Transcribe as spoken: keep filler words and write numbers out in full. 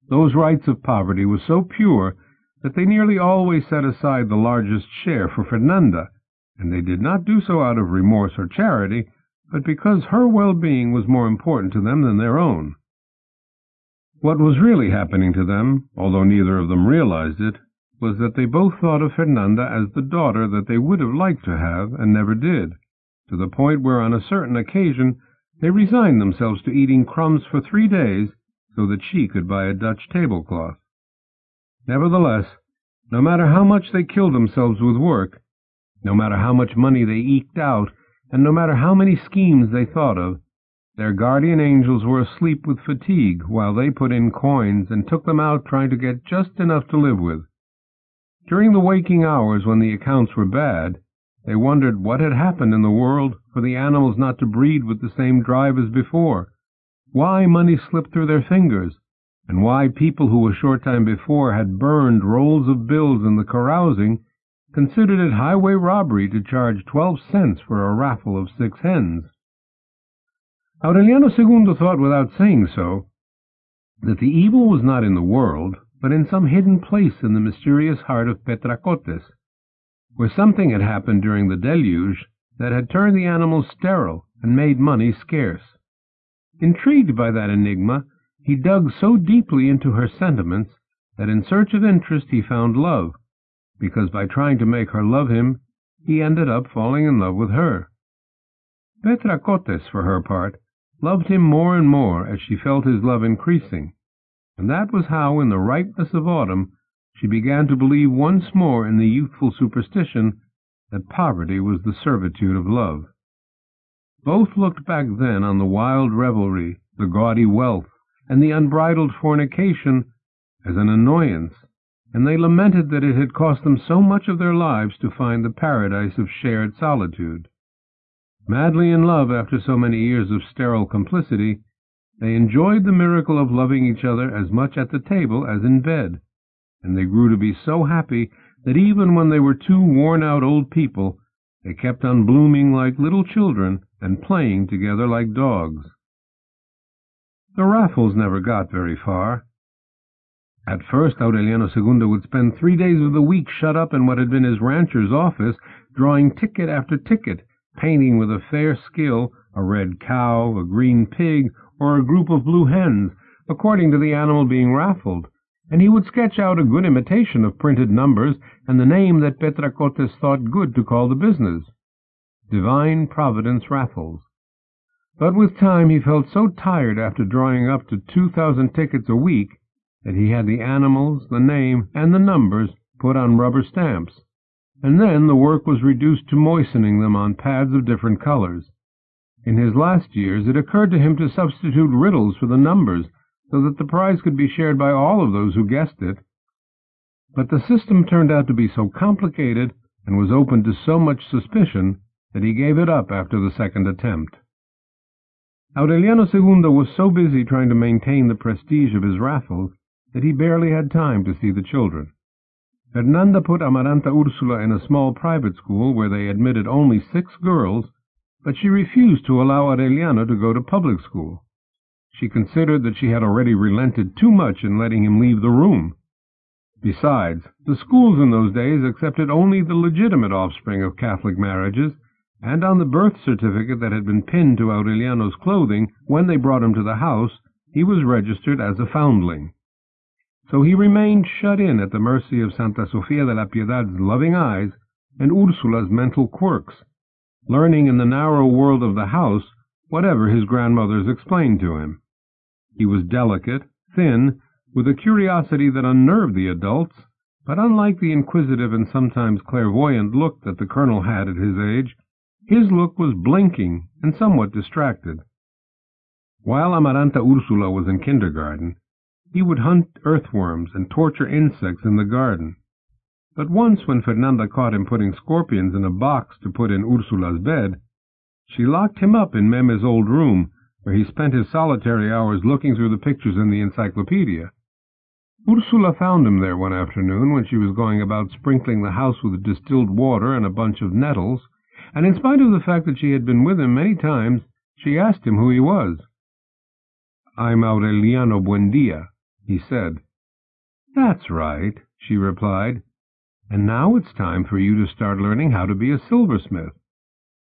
Those rites of poverty were so pure that they nearly always set aside the largest share for Fernanda, and they did not do so out of remorse or charity, but because her well-being was more important to them than their own. What was really happening to them, although neither of them realized it, was that they both thought of Fernanda as the daughter that they would have liked to have and never did, to the point where on a certain occasion they resigned themselves to eating crumbs for three days so that she could buy a Dutch tablecloth. Nevertheless, no matter how much they killed themselves with work, no matter how much money they eked out, and no matter how many schemes they thought of, their guardian angels were asleep with fatigue while they put in coins and took them out trying to get just enough to live with. During the waking hours when the accounts were bad, they wondered what had happened in the world for the animals not to breed with the same drive as before, why money slipped through their fingers, and why people who a short time before had burned rolls of bills in the carousing considered it highway robbery to charge twelve cents for a raffle of six hens. Aureliano Segundo thought without saying so that the evil was not in the world, but in some hidden place in the mysterious heart of Petracotes, where something had happened during the deluge that had turned the animals sterile and made money scarce. Intrigued by that enigma, he dug so deeply into her sentiments that in search of interest he found love, because by trying to make her love him, he ended up falling in love with her. Petracotes, for her part, loved him more and more as she felt his love increasing, and that was how, in the ripeness of autumn, she began to believe once more in the youthful superstition that poverty was the servitude of love. Both looked back then on the wild revelry, the gaudy wealth, and the unbridled fornication as an annoyance, and they lamented that it had cost them so much of their lives to find the paradise of shared solitude. Madly in love after so many years of sterile complicity, they enjoyed the miracle of loving each other as much at the table as in bed, and they grew to be so happy that even when they were two worn-out old people, they kept on blooming like little children and playing together like dogs. The raffles never got very far. At first, Aureliano Segundo would spend three days of the week shut up in what had been his rancher's office, drawing ticket after ticket, painting with a fair skill a red cow, a green pig, or a group of blue hens, according to the animal being raffled, and he would sketch out a good imitation of printed numbers and the name that Petracotes thought good to call the business, Divine Providence Raffles. But with time he felt so tired after drawing up to two thousand tickets a week that he had the animals, the name, and the numbers put on rubber stamps, and then the work was reduced to moistening them on pads of different colors. In his last years it occurred to him to substitute riddles for the numbers, so that the prize could be shared by all of those who guessed it. But the system turned out to be so complicated and was open to so much suspicion that he gave it up after the second attempt. Aureliano Segundo was so busy trying to maintain the prestige of his raffles that he barely had time to see the children. Fernanda put Amaranta Ursula in a small private school where they admitted only six girls, but she refused to allow Aureliano to go to public school. She considered that she had already relented too much in letting him leave the room. Besides, the schools in those days accepted only the legitimate offspring of Catholic marriages, and on the birth certificate that had been pinned to Aureliano's clothing when they brought him to the house, he was registered as a foundling. So he remained shut in at the mercy of Santa Sofia de la Piedad's loving eyes and Ursula's mental quirks, learning in the narrow world of the house whatever his grandmothers explained to him. He was delicate, thin, with a curiosity that unnerved the adults, but unlike the inquisitive and sometimes clairvoyant look that the colonel had at his age, his look was blinking and somewhat distracted. While Amaranta Ursula was in kindergarten, he would hunt earthworms and torture insects in the garden. But once when Fernanda caught him putting scorpions in a box to put in Ursula's bed, she locked him up in Meme's old room, where he spent his solitary hours looking through the pictures in the encyclopedia. Ursula found him there one afternoon when she was going about sprinkling the house with distilled water and a bunch of nettles, and in spite of the fact that she had been with him many times, she asked him who he was. "I'm Aureliano Buendia," He said, "That's right," she replied, "and now it's time for you to start learning how to be a silversmith."